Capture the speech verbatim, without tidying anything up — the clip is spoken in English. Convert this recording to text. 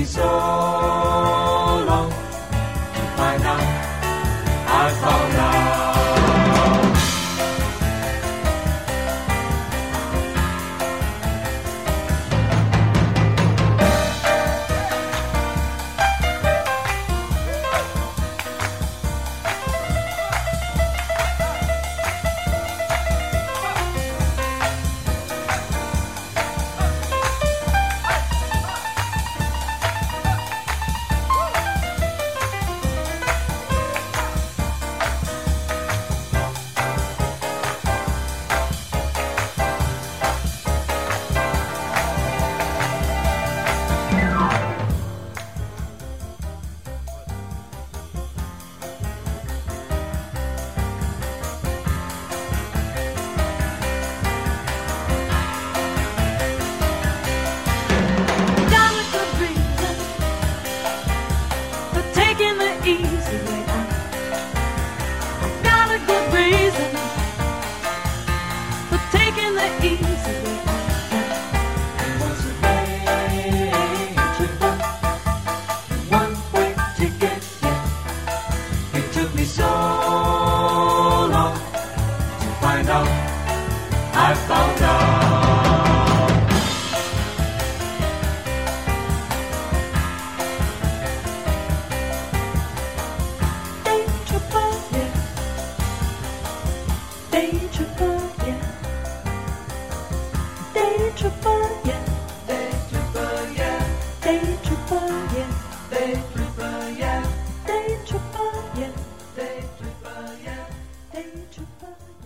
so long to find out. I found out. Easy way out. I've got a good reason for taking the easy way out. It was a major one-way ticket, yeah. It took me so long to find out. I found out. Day tripper, yeah. Day tripper, yeah. Day tripper, yeah. Day tripper, yeah. Day tripper, yeah. Day tripper, yeah. Day tripper, yeah. Day tripper.